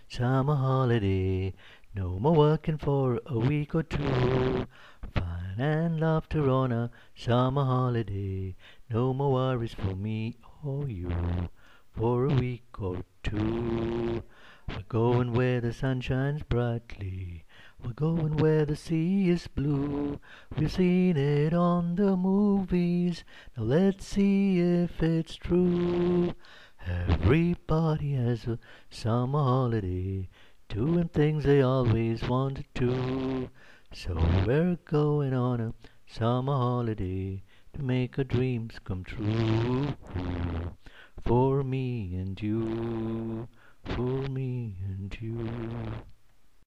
summer holiday. No more working for a week or two. Fun and laughter on a summer holiday. No more worries for me or you for a week or two. We're going where the sun shines brightly. We're going where the sea is blue. We've seen it on the movies. Now let's see if it's true. Everybody has a summer holiday, doing things they always wanted to. So we're going on a summer holiday to make our dreams come true. For me and you, for me and you.